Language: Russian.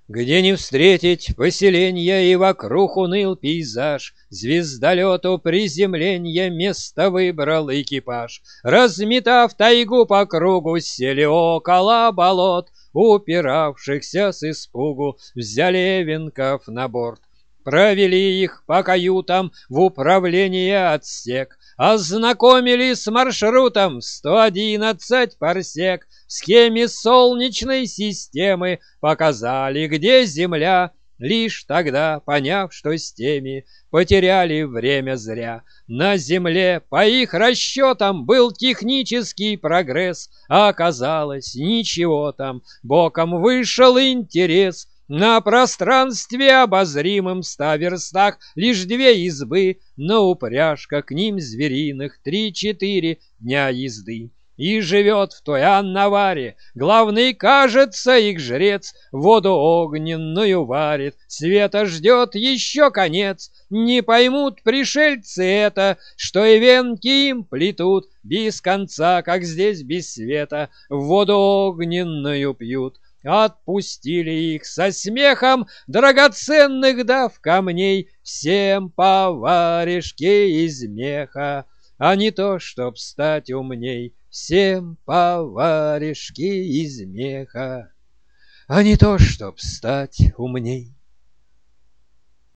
Где не встретить поселенья, и вокруг уныл пейзаж. Звездолету приземленья место выбрал экипаж. Разметав тайгу по кругу, сели около болот, упиравшихся с испугу, взяли венков на борт. Провели их по каютам в управление отсек, ознакомили с маршрутом 111 парсек, в схеме солнечной системы показали, где Земля. Лишь тогда, поняв, что с теми потеряли время зря. На Земле, по их расчетам, был технический прогресс, а оказалось, ничего там, боком вышел интерес. На пространстве обозримым 100 верстах лишь 2 избы, но упряжка к ним звериных 3-4 дня езды. И живет в той Аннаваре главный, кажется, их жрец, воду огненную варит, света ждет еще конец. Не поймут пришельцы это, что и венки им плетут без конца, как здесь без света, воду огненную пьют. Отпустили их со смехом, драгоценных дав камней, всем по варежке из меха, а не то, чтоб стать умней. Всем по варежке из меха, а не то, чтоб стать умней.